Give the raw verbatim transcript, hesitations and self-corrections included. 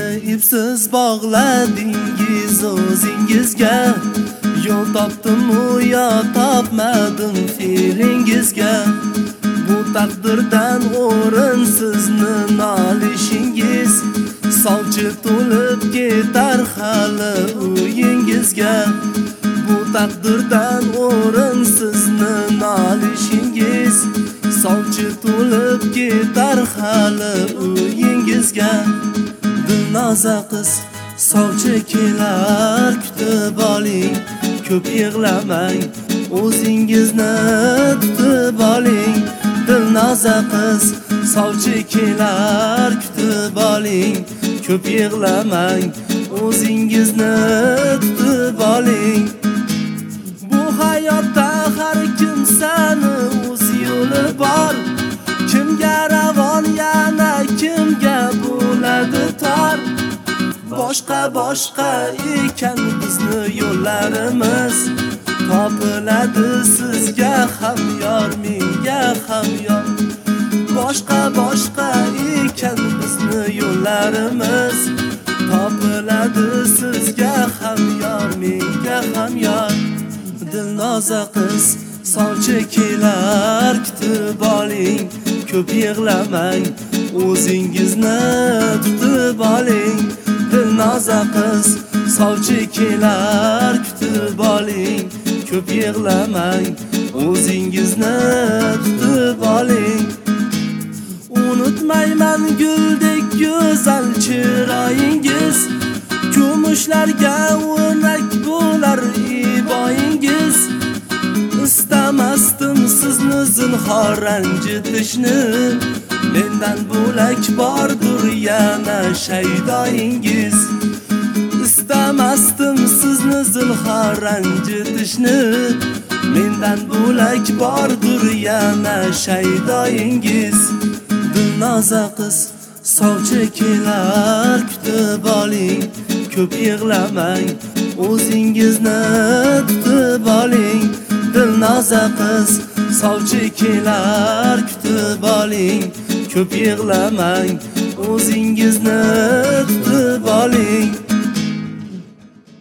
ipsiz bog'ladingiz o'zingizga. Yo'l topdim-u yo topmadim fe'lingizga. Bu taqdirdan o'rin sizni nolishingiz. Sovchi to'lib ketar hali uyingizga. Bu taqdirdan o'rin sizni nolishingiz. Sovchi to'lib ketar hali uyingizga. Dilnoza qiz sovchi kelar kutib oling. Ko'p yig'lamang, o'zingizni tutib oling. Dilnoza qiz sovchi kelar kutib oling. Ko'p yig'lamang, o'zingizni tutib oling. Bu hayotda har kimsani o'z yo'li bor. Kimga ravon yana kimga bo'ladi tor. Boshqa boshqa ekan bizni yo'llarimiz. Topiladi sizga ham yor, menga ham yor. Boshqa boshqa ekan bizni yo'llarimiz. Topiladi sizga ham yor, menga ham yor. Dilnoza qiz sovchi kelar kutib oling. Ko'p yig'lamang, o'zingizni tutib oling. Dilnoza qiz sovchi kelar kutib oling. Ko'p yig'lamang, o'zingizni tutib oling. Unutmayman guldek go'zal chiroyingiz. Kumushlarga o'rnak bo'lar iboyingiz. Istamasdim sizni zinhor ranjitishni. Mendan bo'lak bordur yana shaydoyingiz. Istamasdim sizni zinhor ranjitishni. Mendan bo'lak bordur yana shaydoyingiz. Dilnoza qiz sovchi kelar kutib oling. Ko'p yig'lamang, o'zingizni tutib oling. Dilnoza qiz sovchi kelar kutib oling. Ko'p yig'lamang, o'zingizni tutib oling.